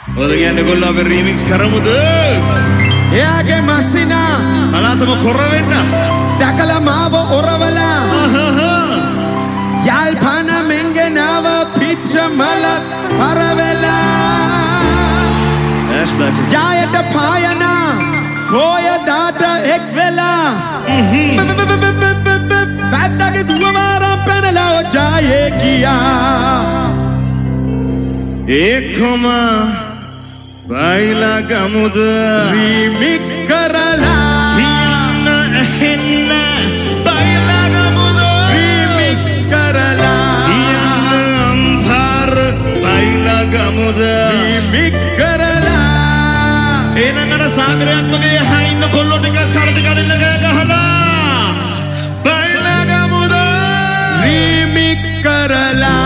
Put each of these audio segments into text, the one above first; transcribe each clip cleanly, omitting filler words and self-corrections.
මොකද කියන්නේ ගොල්ලෝ අපි රීමික්ස් කරමුද? එයාගේ මස්සිනා අනාතම කොර වෙන්න. දැකලා මාව ඔරවලා. යාල්පන මෙන්ගෙනව පිච්ච මල පරවෙලා. ජායට පායනා ඔය දාට එක් වෙලා. පැත්තගේ දුවමාරම් පැනලා ඔජායේ කියා. ඒකම බයිලා ගමුද රීමික්ස් කරලා. කියන්න ඇහෙන්න බයිලා ගමුද රීමික්ස් කරලා. කියන්න අම්පාර බයිලා ගමුද රීමික්ස් කරලා. එනකට සාගරයක් වගේ හයින්න කොල්ලෝ ටික කරට කඩින්න ගහලා බයිලා ගමුද රීමික්ස් කරලා.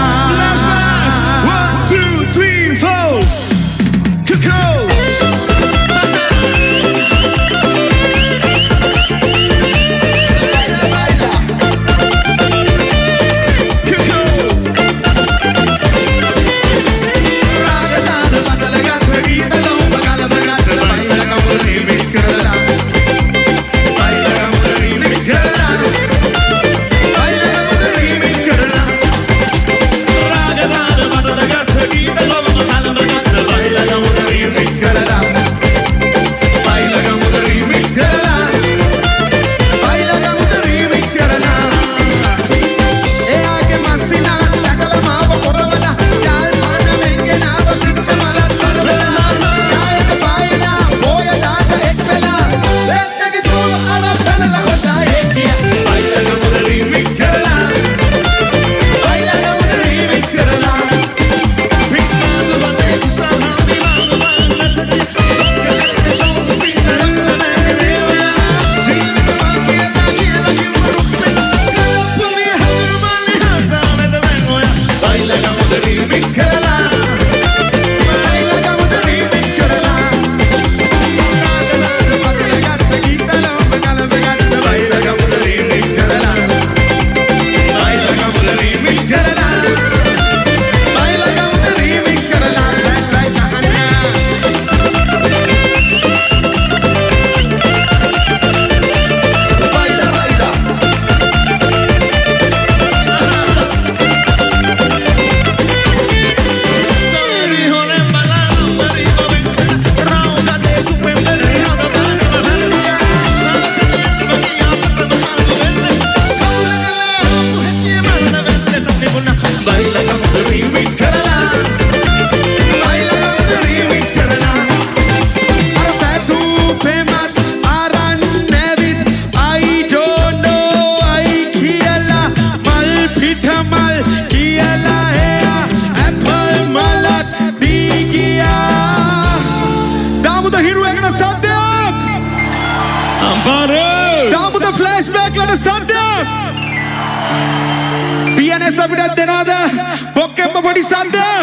PNS අපිට දෙනවද බොක්කෙම්ම පොඩි සද්දයක්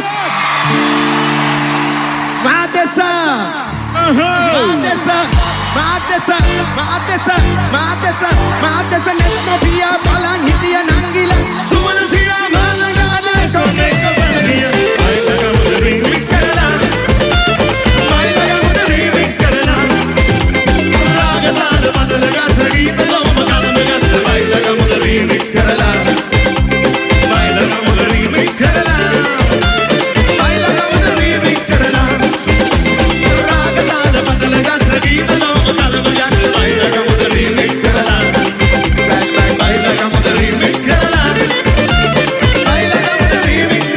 මාදෙස නෙත් නොපියා බලන් හිටිය නංගිලා සුමන තියා මලගානේ කොනේ කබලිය බයිලා ගමුද රීමික්ස් කරලා බයිලා ගමුද රීමික්ස් කරලා රාගතාද බදලගත් ගීත ලොම කලම ගත්ත බයිලා ගමුද රීමික්ස් කරලා බයිලා ගමුද රීමික්ස් කරලා Remix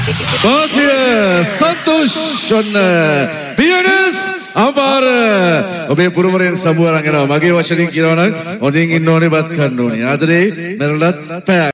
Bhatia Santosh ඔන්න BNS අපාර ඔබේ පුරවරෙන් සමුව අරගෙන මගේ වචනින් කියනවා නම් හොඳින් ඉන්න ඕනේ බත් කන්න ඕනේ ආදරේ මෙරළත් පෑ